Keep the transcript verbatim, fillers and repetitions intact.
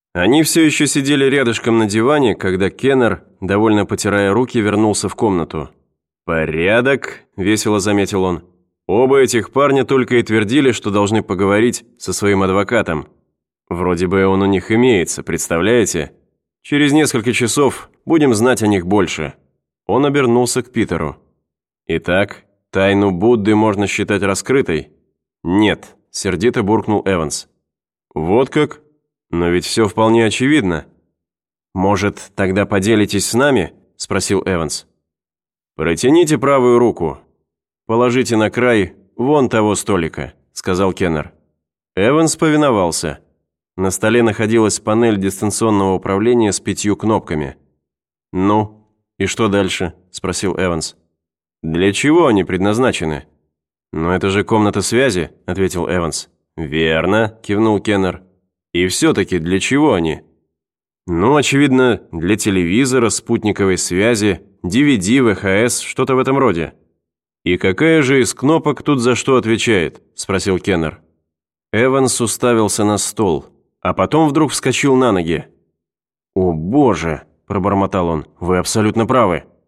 Они все еще сидели рядышком на диване, когда Кеннер, довольно потирая руки, вернулся в комнату. «Порядок», – весело заметил он. «Оба этих парня только и твердили, что должны поговорить со своим адвокатом. Вроде бы он у них имеется, представляете? Через несколько часов будем знать о них больше». Он обернулся к Питеру. «Итак, тайну Будды можно считать раскрытой?» «Нет», – сердито буркнул Эванс. «Вот как? Но ведь все вполне очевидно». «Может, тогда поделитесь с нами?» – спросил Эванс. «Протяните правую руку. Положите на край вон того столика», – сказал Кеннер. Эванс повиновался. На столе находилась панель дистанционного управления с пятью кнопками. «Ну, и что дальше?» – спросил Эванс. «Для чего они предназначены?» «Но это же комната связи», – ответил Эванс. «Верно», – кивнул Кеннер. «И все-таки для чего они?» «Ну, очевидно, для телевизора, спутниковой связи, ди ви ди, ви эйч эс, что-то в этом роде». «И какая же из кнопок тут за что отвечает?» – спросил Кеннер. Эванс уставился на стол, а потом вдруг вскочил на ноги. «О, боже!» – пробормотал он. «Вы абсолютно правы».